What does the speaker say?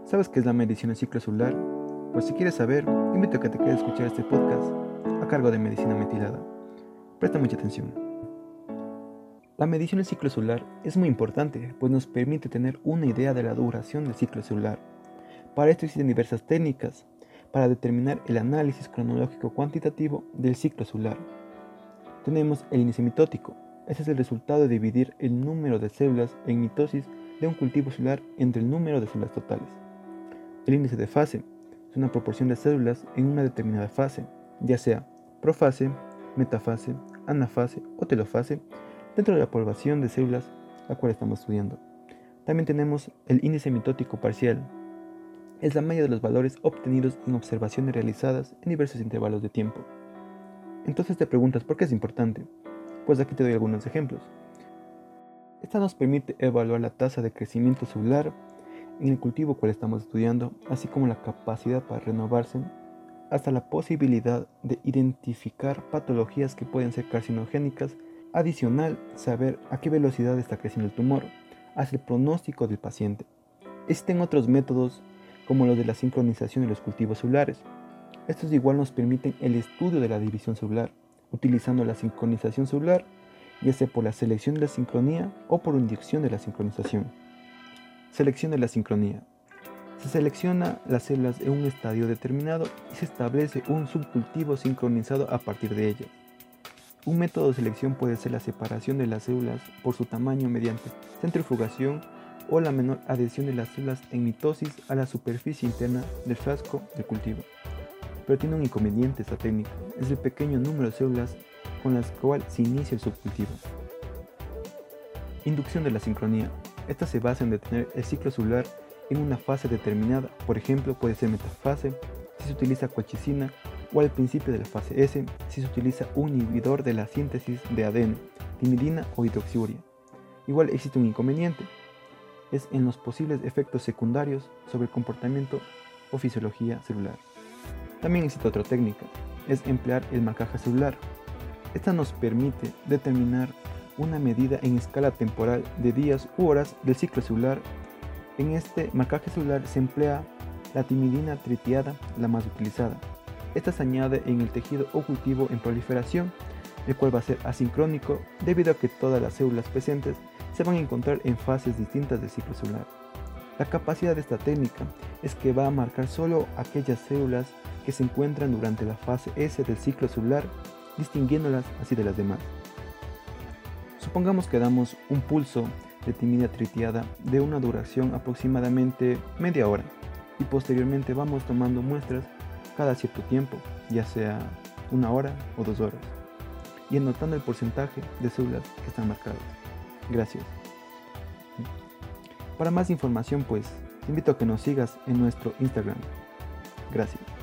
¿Sabes qué es la medición en ciclo celular? Pues si quieres saber, te invito a que te quedes a escuchar este podcast a cargo de Medicina Metilada. Presta mucha atención. La medición del ciclo celular es muy importante, pues nos permite tener una idea de la duración del ciclo celular. Para esto existen diversas técnicas para determinar el análisis cronológico cuantitativo del ciclo celular. Tenemos el índice mitótico. Este es el resultado de dividir el número de células en mitosis de un cultivo celular entre el número de células totales. El índice de fase es una proporción de células en una determinada fase, ya sea profase, metafase, anafase o telofase, dentro de la población de células la cual estamos estudiando. También tenemos el índice mitótico parcial. Es la media de los valores obtenidos en observaciones realizadas en diversos intervalos de tiempo. Entonces te preguntas, ¿por qué es importante? Pues aquí te doy algunos ejemplos. Esta nos permite evaluar la tasa de crecimiento celular en el cultivo cual estamos estudiando, así como la capacidad para renovarse, hasta la posibilidad de identificar patologías que pueden ser carcinogénicas. Adicional, saber a qué velocidad está creciendo el tumor, hasta el pronóstico del paciente. Existen otros métodos como los de la sincronización de los cultivos celulares. Estos igual nos permiten el estudio de la división celular, utilizando la sincronización celular, ya sea por la selección de la sincronía o por inducción de la sincronización. Selección de la sincronía. Se selecciona las células en un estadio determinado y se establece un subcultivo sincronizado a partir de ellas. Un método de selección puede ser la separación de las células por su tamaño mediante centrifugación o la menor adhesión de las células en mitosis a la superficie interna del frasco del cultivo. Pero tiene un inconveniente esta técnica, es el pequeño número de células con las cuales se inicia el subcultivo. Inducción de la sincronía. Esta se basa en detener el ciclo celular en una fase determinada, por ejemplo puede ser metafase si se utiliza colchicina, o al principio de la fase S si se utiliza un inhibidor de la síntesis de ADN, timidina o hidroxiuria. Igual existe un inconveniente, es en los posibles efectos secundarios sobre el comportamiento o fisiología celular. También existe otra técnica, es emplear el marcaje celular. Esta nos permite determinar una medida en escala temporal de días u horas del ciclo celular. En este marcaje celular se emplea la timidina tritiada, la más utilizada. Esta se añade en el tejido o cultivo en proliferación, el cual va a ser asincrónico debido a que todas las células presentes se van a encontrar en fases distintas del ciclo celular. La capacidad de esta técnica es que va a marcar solo aquellas células que se encuentran durante la fase S del ciclo celular, distinguiéndolas así de las demás. Supongamos que damos un pulso de timidina tritiada de una duración aproximadamente media hora y posteriormente vamos tomando muestras cada cierto tiempo, ya sea 1 hora o 2 horas, y anotando el porcentaje de células que están marcadas. Gracias. Para más información, pues, te invito a que nos sigas en nuestro Instagram. Gracias.